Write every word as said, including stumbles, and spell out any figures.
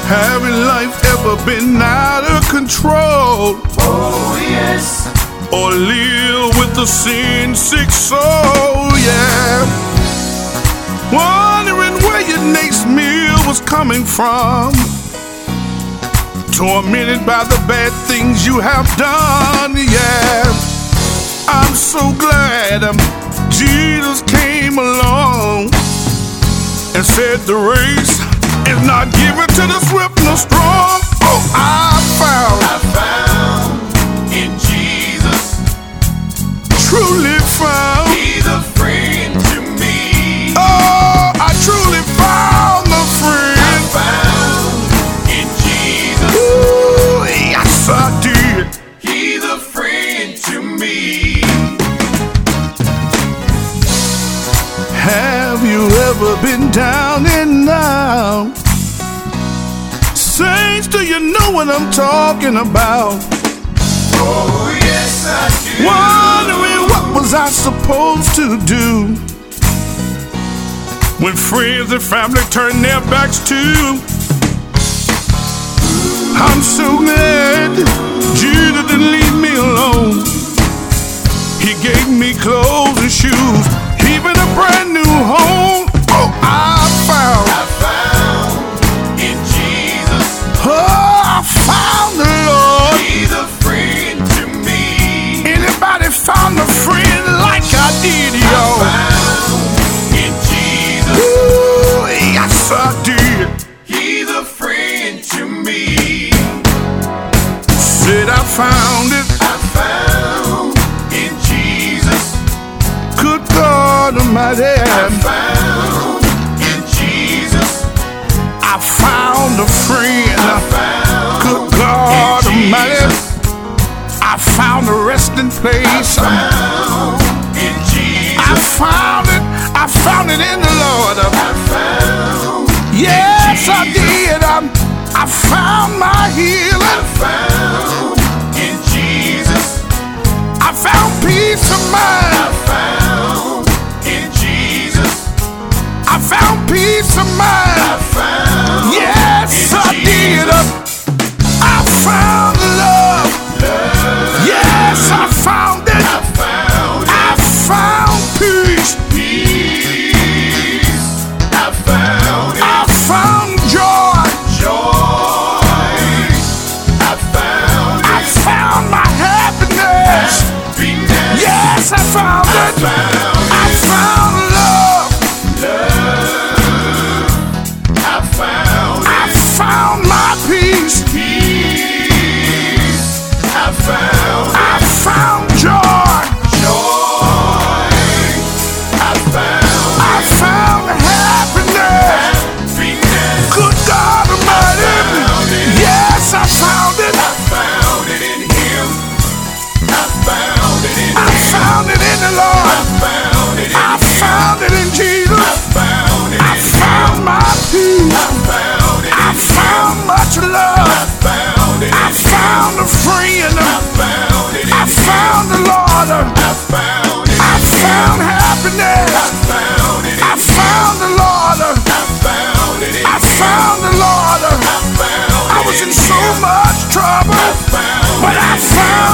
Having life ever been out of control? Oh yes. Or live with the sin-sick soul, yeah. Wondering where your next meal was coming from. Tormented by the bad things you have done, yeah. I'm so glad um, Jesus came along and said the race is not given to the swift nor strong. Oh, I found, I found in Jesus, truly found. He's a friend to me. Oh, I truly found the friend. I found in Jesus. Ooh, yes, I did. He's a friend to me. Have you ever been down and out? Saints, do you know what I'm talking about? Oh yes, I do. Wondering what was I supposed to do when friends and family turned their backs to. I'm so glad Jesus didn't leave me alone. He gave me clothes and shoes, even a brand new home. Oh, I found, I found in Jesus. oh, I found the Lord. He's a friend to me. Anybody found a friend like I did, yo? Found in Jesus. Ooh, yes, I did. He's a friend to me. Said I found it. I found in Jesus. Good God Almighty. I found in Jesus. I found a friend. I found Good God in Almighty. Jesus. I found a resting place. I found in Jesus. I found it. I found it in the Lord. I found Yes, in I did. Um, I found my I healing. found in Jesus. I found peace of I mind. found in Jesus. I found peace of I mind. found Yes, in I did. Jesus. I found love. Love. Yes, I found it. I found I found peace. peace. I found I found joy. joy. I found I found my happiness. happiness. Yes, I found I it. found I found love. love. I found I found my peace. peace. I found I found joy. joy. I found I found happiness. happiness. Good God Almighty. found it. Yes, I found it. I found it in Him. I found it in I Him. found it in the I Lord. found it in I Him. found it in I Jesus. found it I in found Him. my peace. I found it I in found much I love. found it I in found a friend. I found it in I found the Lord. I found it I in found I happiness. found it in I found the Lord. I found it in I found the Lord. I found I was in so much trouble, I found but I found